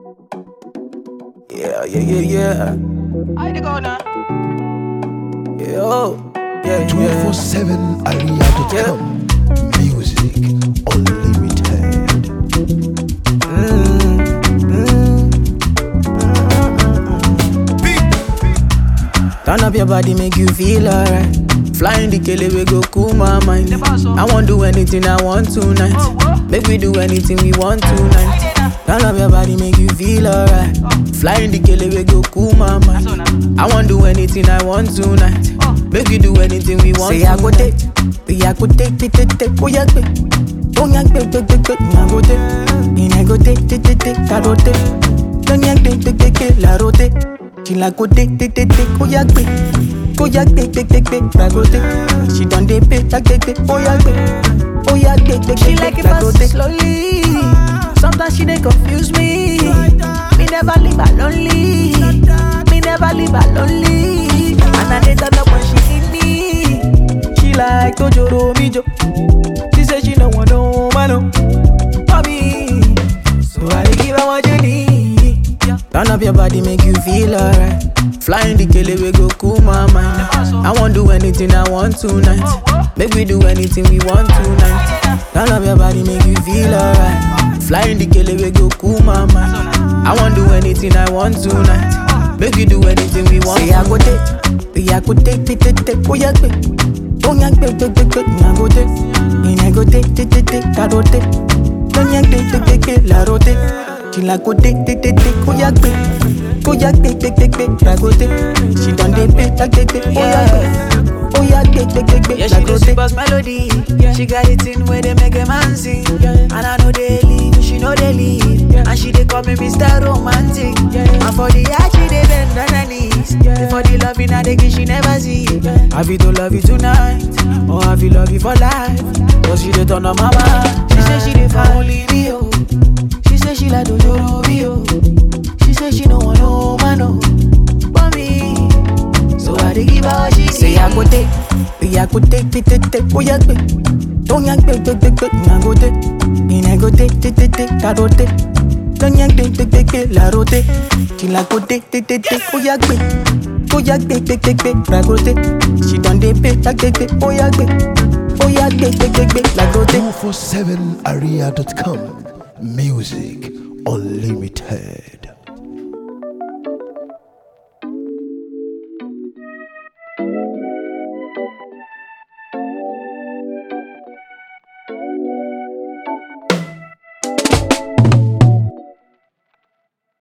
Yeah. I dey go now. Yo, yeah. 247aria.com. Music Unlimited. Turn up your body, make you feel alright. Flying the kele, we go cool my mind. I won't do anything I want tonight. Make we do anything we want tonight. Turn up your body, make you feel alright. Flying the kele, we go cool my mind. I won't do anything I want tonight. Make we do anything we want. Say I go take, I go take. Oh yeah, take. Oh yeah, take. I go take, I go take. I go take. Don't yeah, take. La rote. She like go take. Oh yeah, take. Oh yeah, take. La rote. She done dey pay. Take. Oh yeah, take. She like it fast slowly. Sometimes she dey confuse me. Me never leave her lonely. And I dey turn up when she need me. She like Tojoro Mijo. She say she no want no man for me. So I dey give her what you need. Turn up your body, make you feel alright. Flying the kele, we go cool my mind. I won't do anything I want tonight. Make we do anything we want tonight. Turn up your body, make you feel alright. Flying the kele, we go cool my mind. I won't do anything I want tonight. Make we do anything we want. Say I go take. I go take. Oh yeah, take. Oh yeah, take. I go take. I go take. I go take. Don't yeah, take. La rote. She like go take. Oh yeah, take. I go take. She done dey pay. Oh yeah, take. Yeah, she the sweetest melody. She got it in where they make a man sing. And I know they leave, she know they leave. And she dey call me Mr. Romantic. And for the art she dey bend on her knees. For the loving I dey give she never see. Have you to love you tonight, or have you love you for life? Cause she dey turn on my mind. She say she dey for only me, oh. She say she like Tojoro Bio. She say she no want no man, oh, for me. So I dey give her what she say need. I go take. I go take. Oh yeah, take. Don't yeah, take. I go take. I go take. I go take. Don't yeah, take. La rote. She like go take. Oh yeah, take. Oh yeah, take. I go take. She done dey pay. Oh yeah, take. Oh yeah, take. La rote. 247aria.com. Music Unlimited.